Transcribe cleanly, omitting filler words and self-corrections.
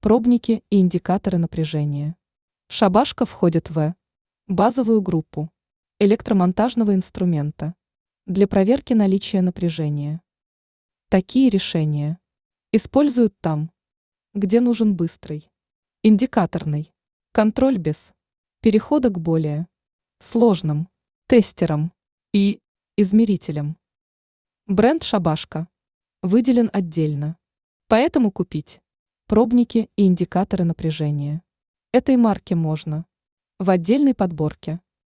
Пробники и индикаторы напряжения. Шабашка входит в базовую группу электромонтажного инструмента для проверки наличия напряжения. Такие решения используют там, где нужен быстрый, индикаторный контроль без перехода к более сложным тестерам и измерителям. Бренд Шабашка выделен отдельно, поэтому купить пробники и индикаторы напряжения этой марки можно в отдельной подборке.